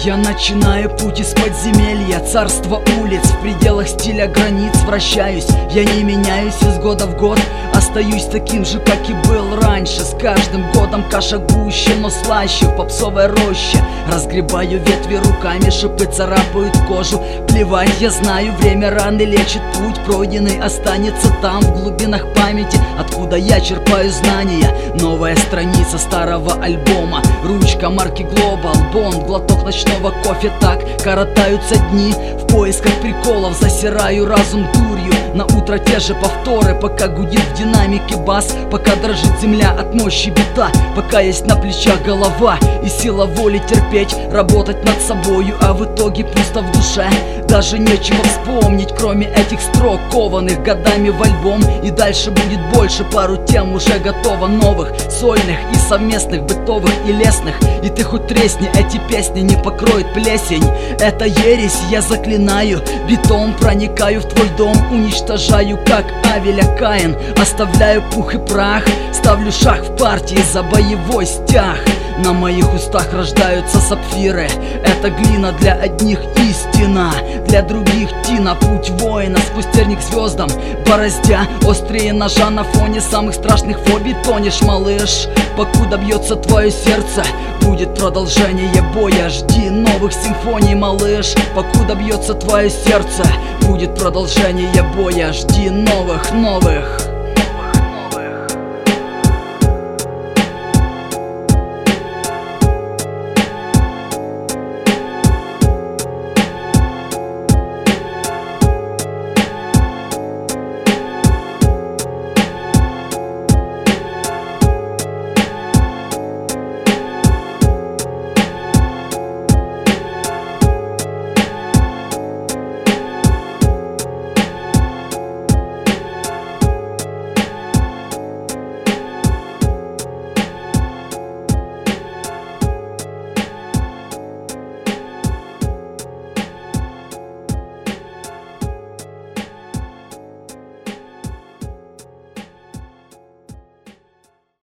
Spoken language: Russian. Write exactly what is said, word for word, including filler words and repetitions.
Я начинаю путь из подземелья, царства улиц, в пределах стиля границ вращаюсь. Я не меняюсь из года в год, остаюсь таким же, как и был раньше. С каждым годом каша гуще, но слаще в попсовой роще. Разгребаю ветви руками, шипы царапают кожу. Плевать, я знаю, время раны лечит, путь пройденный останется там, в глубинах памяти, откуда я черпаю знания. Новая страница старого альбома, ручка марки Global Bond, глоток ночного кофе. Так коротаются дни, в поисках приколов засираю разум дурью. На утро те же повторы, пока гудит в динамике бас, пока дрожит земля от мощи бита, пока есть на плечах голова и сила воли терпеть, работать над собою, а в итоге пусто в душе. Даже нечего вспомнить, кроме этих строк, кованых годами в альбом. И дальше будет больше, пару тем уже готово, новых, сольных и совместных, бытовых и лесных. И ты хоть тресни, эти песни не покроет плесень. Это ересь, я заклинаю, бетон проникаю в твой дом, уничтожаю, как Авеля Каин, оставляю пух и прах, ставлю шаг в партии за боевой стяг. На моих устах рождаются сапфиры, это глина для одних истина, для других тина. Путь воина, спустерник звездам, бороздя острее ножа на фоне самых страшных фобий. Тонешь, малыш, покуда бьется твое сердце, будет продолжение боя. Жди новых симфоний, малыш, покуда бьется твое сердце, будет продолжение боя. Жди новых, новых